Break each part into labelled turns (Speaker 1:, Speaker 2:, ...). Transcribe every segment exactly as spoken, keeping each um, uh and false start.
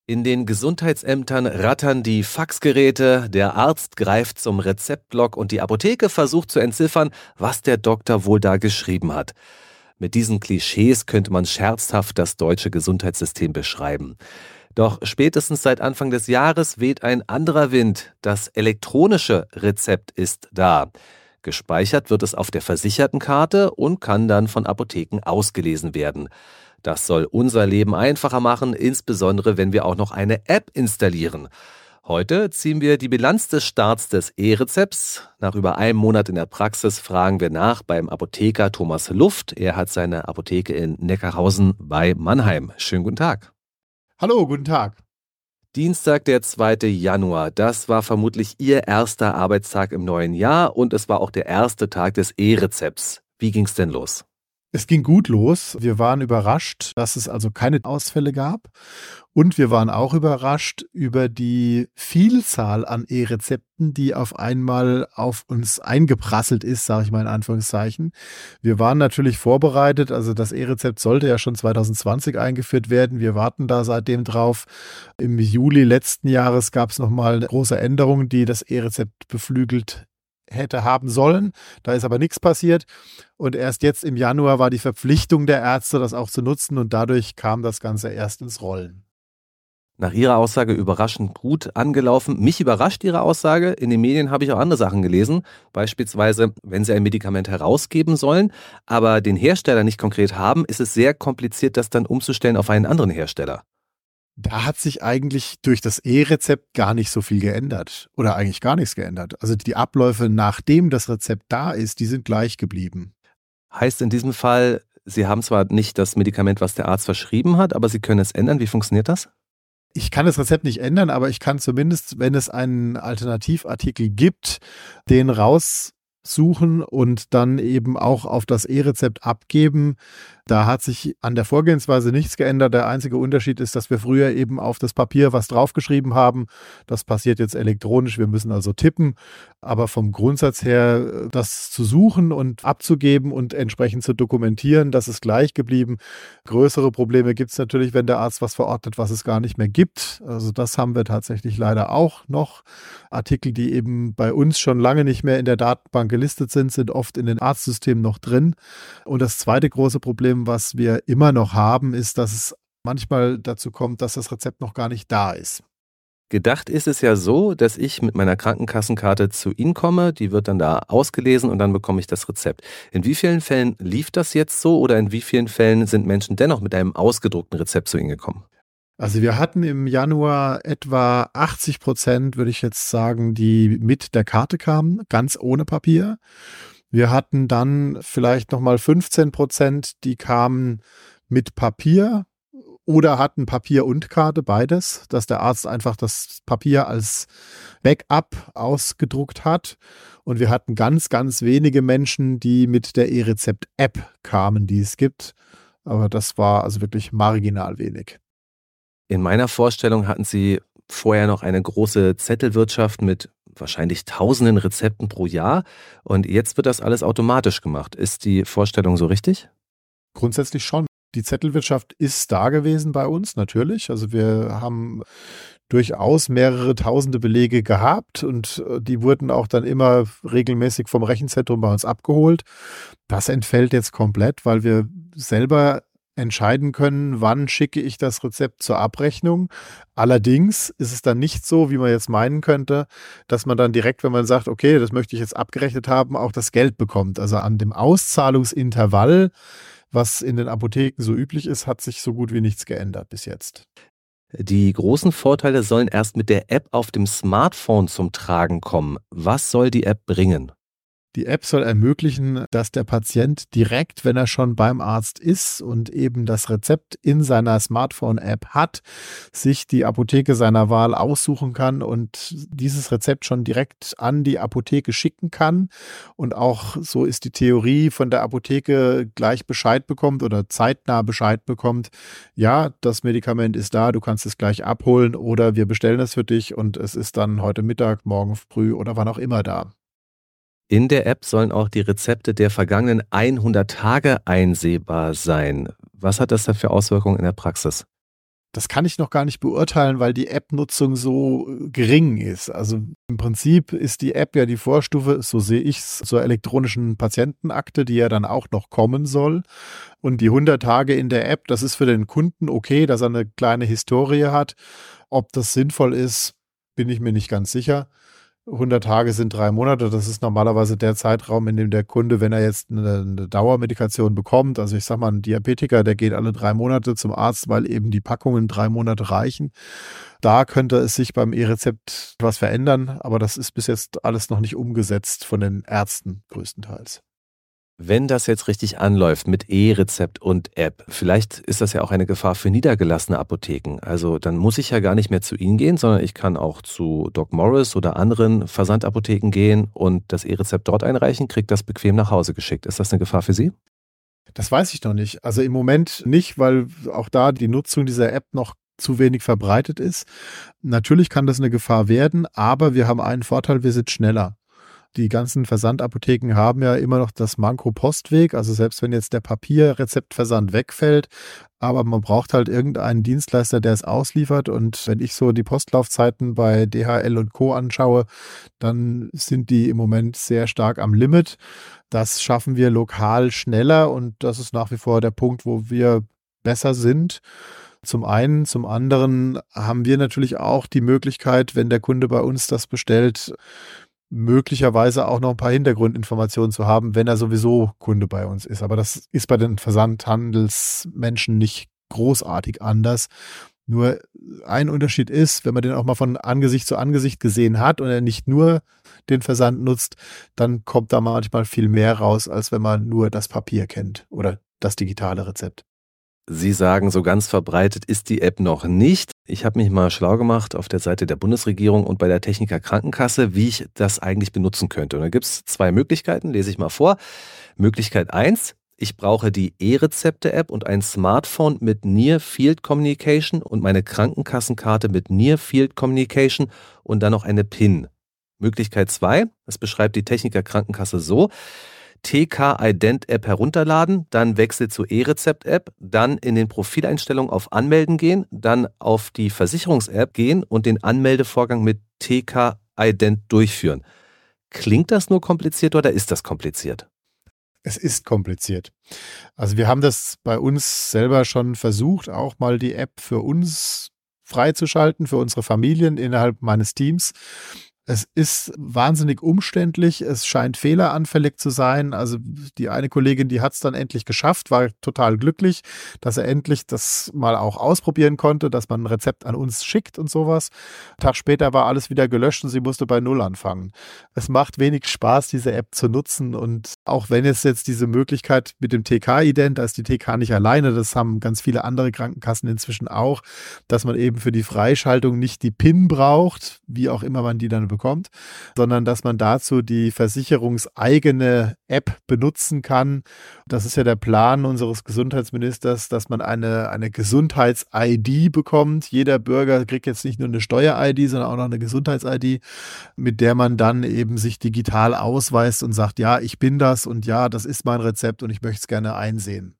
Speaker 1: In den Gesundheitsämtern rattern die Faxgeräte, der Arzt greift zum Rezeptblock und die Apotheke versucht zu entziffern, was der Doktor wohl da geschrieben hat. Mit diesen Klischees könnte man scherzhaft das deutsche Gesundheitssystem beschreiben. Doch spätestens seit Anfang des Jahres weht ein anderer Wind. Das elektronische Rezept ist da. Gespeichert wird es auf der Versichertenkarte und kann dann von Apotheken ausgelesen werden. Das soll unser Leben einfacher machen, insbesondere wenn wir auch noch eine App installieren. Heute ziehen wir die Bilanz des Starts des E-Rezepts. Nach über einem Monat in der Praxis fragen wir nach beim Apotheker Thomas Luft. Er hat seine Apotheke in Neckarhausen bei Mannheim. Schönen guten Tag.
Speaker 2: Hallo, guten Tag.
Speaker 1: Dienstag, der zweite Januar. Das war vermutlich Ihr erster Arbeitstag im neuen Jahr und es war auch der erste Tag des E-Rezepts. Wie ging's denn los?
Speaker 2: Es ging gut los. Wir waren überrascht, dass es also keine Ausfälle gab. Und wir waren auch überrascht über die Vielzahl an E-Rezepten, die auf einmal auf uns eingeprasselt ist, sage ich mal in Anführungszeichen. Wir waren natürlich vorbereitet. Also das E-Rezept sollte ja schon zwanzig zwanzig eingeführt werden. Wir warten da seitdem drauf. Im Juli letzten Jahres gab es nochmal eine große Änderung, die das E-Rezept beflügelt hätte haben sollen. Da ist aber nichts passiert. Und erst jetzt im Januar war die Verpflichtung der Ärzte, das auch zu nutzen. Und dadurch kam das Ganze erst ins Rollen.
Speaker 1: Nach Ihrer Aussage überraschend gut angelaufen. Mich überrascht Ihre Aussage. In den Medien habe ich auch andere Sachen gelesen. Beispielsweise, wenn Sie ein Medikament herausgeben sollen, aber den Hersteller nicht konkret haben, ist es sehr kompliziert, das dann umzustellen auf einen anderen Hersteller.
Speaker 2: Da hat sich eigentlich durch das E-Rezept gar nicht so viel geändert oder eigentlich gar nichts geändert. Also die Abläufe, nachdem das Rezept da ist, die sind gleich geblieben.
Speaker 1: Heißt in diesem Fall, Sie haben zwar nicht das Medikament, was der Arzt verschrieben hat, aber Sie können es ändern. Wie funktioniert das?
Speaker 2: Ich kann das Rezept nicht ändern, aber ich kann zumindest, wenn es einen Alternativartikel gibt, den raussuchen und dann eben auch auf das E-Rezept abgeben. Da hat sich an der Vorgehensweise nichts geändert. Der einzige Unterschied ist, dass wir früher eben auf das Papier was draufgeschrieben haben. Das passiert jetzt elektronisch. Wir müssen also tippen. Aber vom Grundsatz her, das zu suchen und abzugeben und entsprechend zu dokumentieren, das ist gleich geblieben. Größere Probleme gibt es natürlich, wenn der Arzt was verordnet, was es gar nicht mehr gibt. Also das haben wir tatsächlich leider auch noch. Artikel, die eben bei uns schon lange nicht mehr in der Datenbank gelistet sind, sind oft in den Arztsystemen noch drin. Und das zweite große Problem, was wir immer noch haben, ist, dass es manchmal dazu kommt, dass das Rezept noch gar nicht da ist.
Speaker 1: Gedacht ist es ja so, dass ich mit meiner Krankenkassenkarte zu Ihnen komme, die wird dann da ausgelesen und dann bekomme ich das Rezept. In wie vielen Fällen lief das jetzt so oder in wie vielen Fällen sind Menschen dennoch mit einem ausgedruckten Rezept zu Ihnen gekommen?
Speaker 2: Also wir hatten im Januar etwa achtzig Prozent, würde ich jetzt sagen, die mit der Karte kamen, ganz ohne Papier. Wir hatten dann vielleicht nochmal fünfzehn Prozent, die kamen mit Papier oder hatten Papier und Karte, beides, dass der Arzt einfach das Papier als Backup ausgedruckt hat. Und wir hatten ganz, ganz wenige Menschen, die mit der E-Rezept-App kamen, die es gibt. Aber das war also wirklich marginal wenig.
Speaker 1: In meiner Vorstellung hatten Sie vorher noch eine große Zettelwirtschaft mit wahrscheinlich tausenden Rezepten pro Jahr und jetzt wird das alles automatisch gemacht. Ist die Vorstellung so richtig?
Speaker 2: Grundsätzlich schon. Die Zettelwirtschaft ist da gewesen bei uns, natürlich. Also wir haben durchaus mehrere tausende Belege gehabt und die wurden auch dann immer regelmäßig vom Rechenzentrum bei uns abgeholt. Das entfällt jetzt komplett, weil wir selber entscheiden können, wann schicke ich das Rezept zur Abrechnung. Allerdings ist es dann nicht so, wie man jetzt meinen könnte, dass man dann direkt, wenn man sagt, okay, das möchte ich jetzt abgerechnet haben, auch das Geld bekommt. Also an dem Auszahlungsintervall, was in den Apotheken so üblich ist, hat sich so gut wie nichts geändert bis jetzt.
Speaker 1: Die großen Vorteile sollen erst mit der App auf dem Smartphone zum Tragen kommen. Was soll die App bringen?
Speaker 2: Die App soll ermöglichen, dass der Patient direkt, wenn er schon beim Arzt ist und eben das Rezept in seiner Smartphone-App hat, sich die Apotheke seiner Wahl aussuchen kann und dieses Rezept schon direkt an die Apotheke schicken kann und auch, so ist die Theorie, von der Apotheke gleich Bescheid bekommt oder zeitnah Bescheid bekommt, ja, das Medikament ist da, du kannst es gleich abholen oder wir bestellen es für dich und es ist dann heute Mittag, morgen früh oder wann auch immer da.
Speaker 1: In der App sollen auch die Rezepte der vergangenen hundert Tage einsehbar sein. Was hat das denn für Auswirkungen in der Praxis?
Speaker 2: Das kann ich noch gar nicht beurteilen, weil die App-Nutzung so gering ist. Also im Prinzip ist die App ja die Vorstufe, so sehe ich es, zur elektronischen Patientenakte, die ja dann auch noch kommen soll. Und die hundert Tage in der App, das ist für den Kunden okay, dass er eine kleine Historie hat. Ob das sinnvoll ist, bin ich mir nicht ganz sicher. hundert Tage sind drei Monate. Das ist normalerweise der Zeitraum, in dem der Kunde, wenn er jetzt eine, eine Dauermedikation bekommt, also ich sage mal, ein Diabetiker, der geht alle drei Monate zum Arzt, weil eben die Packungen drei Monate reichen. Da könnte es sich beim E-Rezept was verändern, aber das ist bis jetzt alles noch nicht umgesetzt von den Ärzten größtenteils.
Speaker 1: Wenn das jetzt richtig anläuft mit E-Rezept und App, vielleicht ist das ja auch eine Gefahr für niedergelassene Apotheken. Also dann muss ich ja gar nicht mehr zu Ihnen gehen, sondern ich kann auch zu Doc Morris oder anderen Versandapotheken gehen und das E-Rezept dort einreichen, kriege das bequem nach Hause geschickt. Ist das eine Gefahr für Sie?
Speaker 2: Das weiß ich noch nicht. Also im Moment nicht, weil auch da die Nutzung dieser App noch zu wenig verbreitet ist. Natürlich kann das eine Gefahr werden, aber wir haben einen Vorteil, wir sind schneller. Die ganzen Versandapotheken haben ja immer noch das Manko Postweg, also selbst wenn jetzt der Papierrezeptversand wegfällt, aber man braucht halt irgendeinen Dienstleister, der es ausliefert, und wenn ich so die Postlaufzeiten bei D H L und Co. anschaue, dann sind die im Moment sehr stark am Limit. Das schaffen wir lokal schneller und das ist nach wie vor der Punkt, wo wir besser sind. Zum einen, zum anderen haben wir natürlich auch die Möglichkeit, wenn der Kunde bei uns das bestellt, möglicherweise auch noch ein paar Hintergrundinformationen zu haben, wenn er sowieso Kunde bei uns ist. Aber das ist bei den Versandhandelsmenschen nicht großartig anders. Nur ein Unterschied ist, wenn man den auch mal von Angesicht zu Angesicht gesehen hat und er nicht nur den Versand nutzt, dann kommt da manchmal viel mehr raus, als wenn man nur das Papier kennt oder das digitale Rezept.
Speaker 1: Sie sagen, so ganz verbreitet ist die App noch nicht. Ich habe mich mal schlau gemacht auf der Seite der Bundesregierung und bei der Techniker Krankenkasse, wie ich das eigentlich benutzen könnte. Und da gibt es zwei Möglichkeiten, lese ich mal vor. Möglichkeit eins, ich brauche die E-Rezepte-App und ein Smartphone mit Near Field Communication und meine Krankenkassenkarte mit Near Field Communication und dann noch eine PIN. Möglichkeit zwei, das beschreibt die Techniker Krankenkasse so: T K-Ident-App herunterladen, dann Wechsel zur E-Rezept-App, dann in den Profileinstellungen auf Anmelden gehen, dann auf die Versicherungs-App gehen und den Anmeldevorgang mit T K-Ident durchführen. Klingt das nur kompliziert oder ist das kompliziert?
Speaker 2: Es ist kompliziert. Also wir haben das bei uns selber schon versucht, auch mal die App für uns freizuschalten, für unsere Familien innerhalb meines Teams. Es ist wahnsinnig umständlich, es scheint fehleranfällig zu sein. Also die eine Kollegin, die hat es dann endlich geschafft, war total glücklich, dass er endlich das mal auch ausprobieren konnte, dass man ein Rezept an uns schickt und sowas. Einen Tag später war alles wieder gelöscht und sie musste bei Null anfangen. Es macht wenig Spaß, diese App zu nutzen, und auch wenn es jetzt diese Möglichkeit mit dem T K-Ident, da ist die T K nicht alleine, das haben ganz viele andere Krankenkassen inzwischen auch, dass man eben für die Freischaltung nicht die PIN braucht, wie auch immer man die dann bekommt. kommt, sondern dass man dazu die versicherungseigene App benutzen kann. Das ist ja der Plan unseres Gesundheitsministers, dass man eine, eine Gesundheits-I D bekommt. Jeder Bürger kriegt jetzt nicht nur eine Steuer-I D, sondern auch noch eine Gesundheits-I D, mit der man dann eben sich digital ausweist und sagt, ja, ich bin das und ja, das ist mein Rezept und ich möchte es gerne einsehen.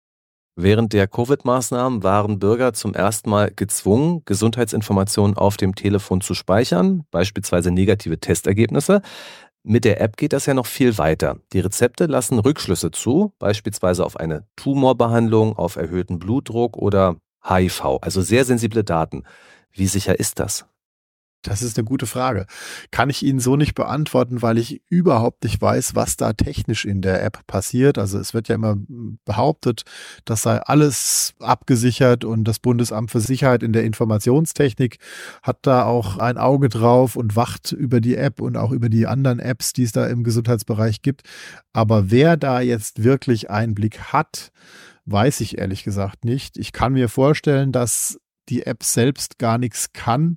Speaker 1: Während der Covid-Maßnahmen waren Bürger zum ersten Mal gezwungen, Gesundheitsinformationen auf dem Telefon zu speichern, beispielsweise negative Testergebnisse. Mit der App geht das ja noch viel weiter. Die Rezepte lassen Rückschlüsse zu, beispielsweise auf eine Tumorbehandlung, auf erhöhten Blutdruck oder H I V, also sehr sensible Daten. Wie sicher ist das?
Speaker 2: Das ist eine gute Frage. Kann ich Ihnen so nicht beantworten, weil ich überhaupt nicht weiß, was da technisch in der App passiert. Also es wird ja immer behauptet, das sei alles abgesichert und das Bundesamt für Sicherheit in der Informationstechnik hat da auch ein Auge drauf und wacht über die App und auch über die anderen Apps, die es da im Gesundheitsbereich gibt. Aber wer da jetzt wirklich Einblick hat, weiß ich ehrlich gesagt nicht. Ich kann mir vorstellen, dass die App selbst gar nichts kann,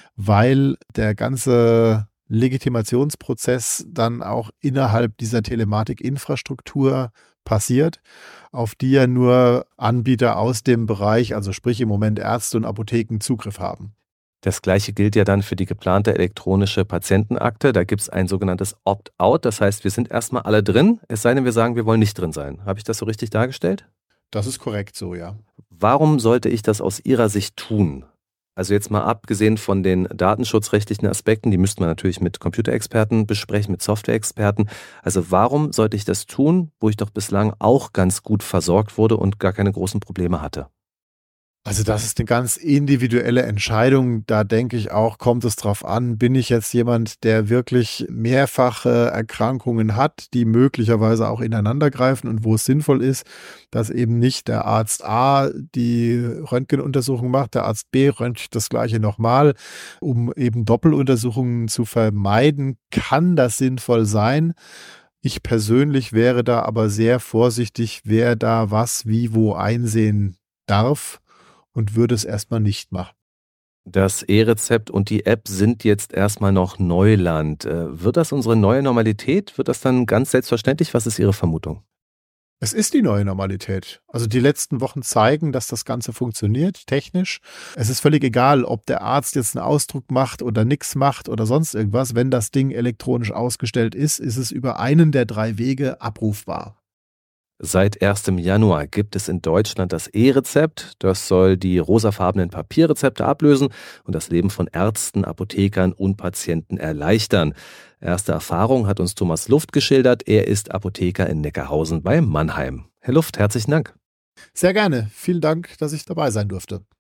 Speaker 2: weil der ganze Legitimationsprozess dann auch innerhalb dieser Telematikinfrastruktur passiert, auf die ja nur Anbieter aus dem Bereich, also sprich im Moment Ärzte und Apotheken, Zugriff haben.
Speaker 1: Das Gleiche gilt ja dann für die geplante elektronische Patientenakte. Da gibt es ein sogenanntes Opt-out. Das heißt, wir sind erstmal alle drin, es sei denn, wir sagen, wir wollen nicht drin sein. Habe ich das so richtig dargestellt?
Speaker 2: Das ist korrekt so, ja.
Speaker 1: Warum sollte ich das aus Ihrer Sicht tun? Also jetzt mal abgesehen von den datenschutzrechtlichen Aspekten, die müssten wir natürlich mit Computerexperten besprechen, mit Softwareexperten. Also warum sollte ich das tun, wo ich doch bislang auch ganz gut versorgt wurde und gar keine großen Probleme hatte?
Speaker 2: Also das ist eine ganz individuelle Entscheidung. Da denke ich auch, kommt es drauf an, bin ich jetzt jemand, der wirklich mehrfache Erkrankungen hat, die möglicherweise auch ineinandergreifen und wo es sinnvoll ist, dass eben nicht der Arzt A die Röntgenuntersuchung macht, der Arzt B röntgt das Gleiche nochmal, um eben Doppeluntersuchungen zu vermeiden, kann das sinnvoll sein. Ich persönlich wäre da aber sehr vorsichtig, wer da was wie wo einsehen darf. Und würde es erstmal nicht machen.
Speaker 1: Das E-Rezept und die App sind jetzt erstmal noch Neuland. Äh, Wird das unsere neue Normalität? Wird das dann ganz selbstverständlich? Was ist Ihre Vermutung?
Speaker 2: Es ist die neue Normalität. Also die letzten Wochen zeigen, dass das Ganze funktioniert, technisch. Es ist völlig egal, ob der Arzt jetzt einen Ausdruck macht oder nichts macht oder sonst irgendwas. Wenn das Ding elektronisch ausgestellt ist, ist es über einen der drei Wege abrufbar.
Speaker 1: Seit erstem Januar gibt es in Deutschland das E-Rezept. Das soll die rosafarbenen Papierrezepte ablösen und das Leben von Ärzten, Apothekern und Patienten erleichtern. Erste Erfahrung hat uns Thomas Luft geschildert. Er ist Apotheker in Neckarhausen bei Mannheim. Herr Luft, herzlichen Dank.
Speaker 2: Sehr gerne. Vielen Dank, dass ich dabei sein durfte.